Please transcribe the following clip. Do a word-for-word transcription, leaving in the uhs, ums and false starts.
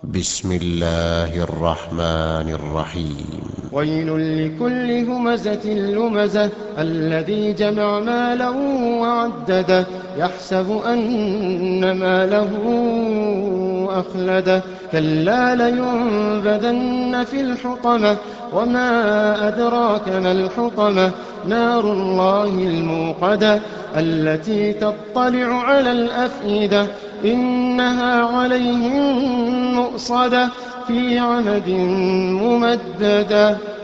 بسم الله الرحمن الرحيم. ويل لكل همزة لمزة الذي جمع ماله وعدده يحسب أن ماله أخلده كلا لينبذن في الحطمة وما أدراك ما الحطمة نار الله الموقدة التي تطلع على الأفئدة إنها عليهم مؤصدة في عمد ممددة.